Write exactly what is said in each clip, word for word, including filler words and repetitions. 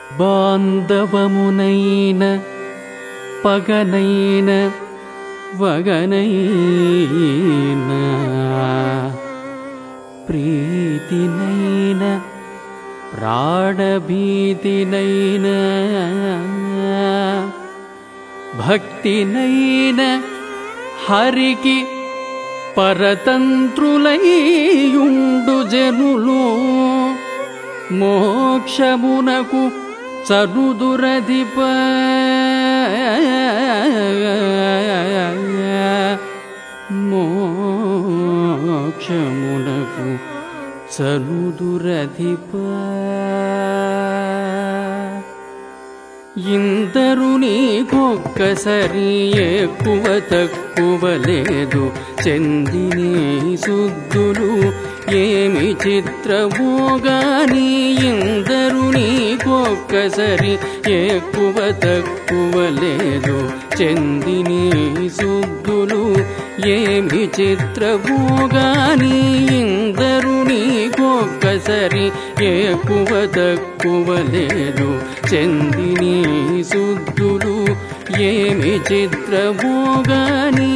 బాంధవమునైన పగనైన వగనైన ప్రీతినైన ప్రాణభీతినైన భక్తినైన హరికి పరతంత్రులైయుండు జనులు మోక్షమునకు చరుదురధిప మోక్షమునకు చరుదురధిప ఇందరు నీకొక్కసరి ఎక్కువ తక్కువ లేదు చెందిని శుద్ధులు ఏమి చిత్రమోగాని ఇందరు నీకొక్కసరి ఎక్కువ తక్కువ లేదు చెందిని శుద్ధులు ఏమి చిత్రమోగాని ఇందరు నీకొక్కసరి ఎక్కువ తక్కువ లేదు చెందిని శుద్ధులు ఏమి చిత్రమోగాని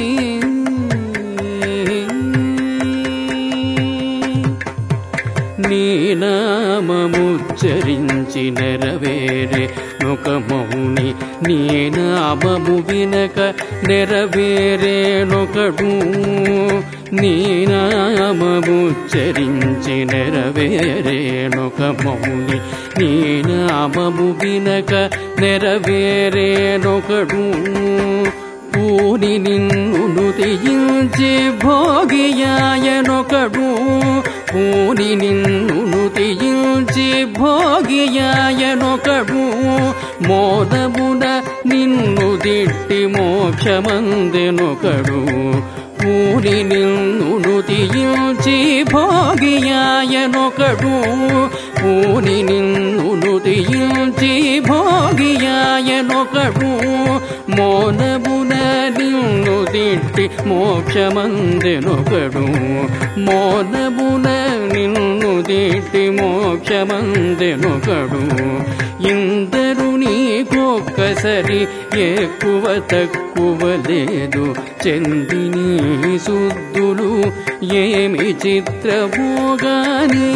నీ నామముచ్చరించి నెరవేరే నొక మౌని నీ నామము వినక నెరవేరే నొకడు నీ నామముచ్చరించి నెరవేరే నొక మౌని నీ నామము వినక నెరవేరే నొకడు పూని నిన్ను నుతియించి భోగియాయనొకడు పూని నిన్ను నుతియించి భోగియాయనొకడు మోదమున నిన్ను దిట్టి మోక్షమందెనొకడు పూని నిన్ను నుతియించి భోగియాయనొకడు పూని నిన్ను నుతియించి భోగియాయనొకడు మోనమున నిన్ను దిట్టి మోక్షమందెనొకడు మోనమున నిన్ను దిట్టి మోక్షమందెనొకడు ఇందరు నీకొక్కసరి ఎక్కువ తక్కువ లేదు చెందిని శుద్ధులు ఏమి చిత్రమోగాని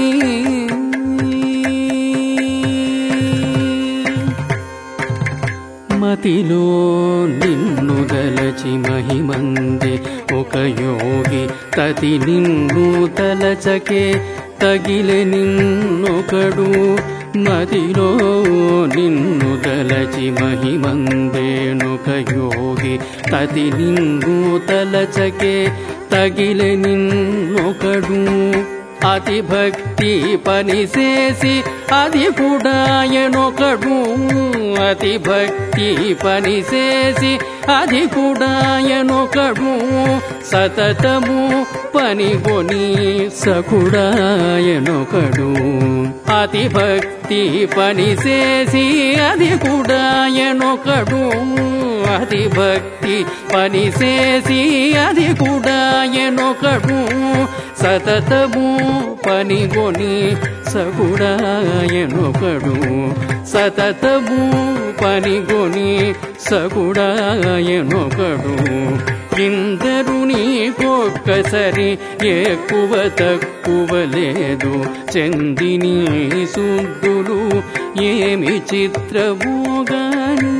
మతిలో నిన్ను దలచి మహిమందే ఒక యోగి తతి నిన్ను తలచకే తగిలె నిన్నొకడు మతిలో నిన్ను దలచి మహిమందేనొక యోగి తతి నిన్ను తలచకే తగిలె నిన్నొకడు అతి భక్తి పని చేసి అది కూడాయనొకడు అతి భక్తి పని చేసి అది కూడాయనొకడు సతతము పనిగొని సకుడాయనొకడు అతి భక్తి పని చేసి అది కూడాయనొకడు అతి భక్తి పని చేసి అది కూడాయనొకడు సతతము పనిగొని సగుడాయనొకడు సతతము పనిగొని సగుడాయనొకడు ఇందరు నీకొక్కసరి ఎక్కువ తక్కువ లేదు చెందిని శుద్ధులు ఏమి చిత్రమోగాని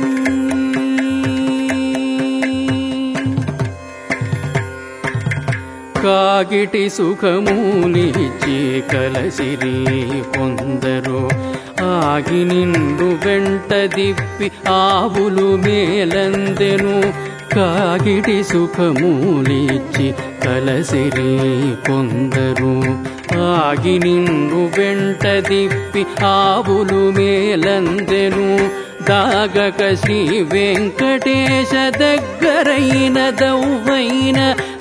కాగిటి సుఖమునిచ్చి కలసిరి కొందరు ఆగి నిండు వెంట దిప్పి ఆవులు మేలందెను కాగిటి సుఖములిచ్చి కలసిరి కొందరు ఆగి నిండు వెంట దిప్పి ఆవులు మేలందెను దాగక శ్రీ వెంకటేశ దగ్గరైన దౌవైన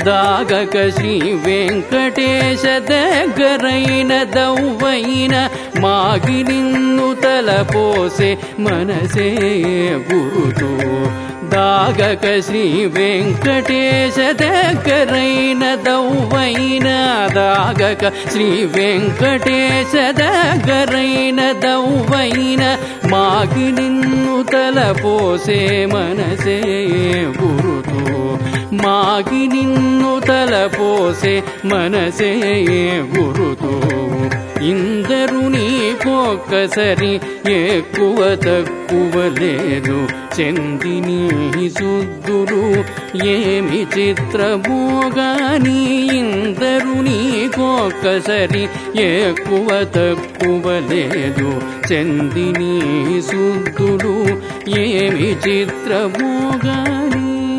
దాగక శ్రీ వెంకటేశ దగ్గరైన దౌవైన మాగి నిన్ను తలపోసే మనసే గురుతు దాగక శ్రీ వెంకటేశ దగ్గరైన దౌవైన దాగక శ్రీ వెంకటేశ దగ్గరైన దౌవైన మాగి నిన్ను తలపోసే మనసే గురుతు మాగి నిన్ను తలపోసే మనసే గురుతు ఇందరు నీకొక్కసరి ఎక్కువ తక్కువ లేదు చెందిని శుద్ధులు ఏమి చిత్రమోగాని ఇందరు నీకొక్కసరి ఎక్కువ తక్కువ లేదు చెందిని శుద్ధులు ఏమి చిత్రమోగాని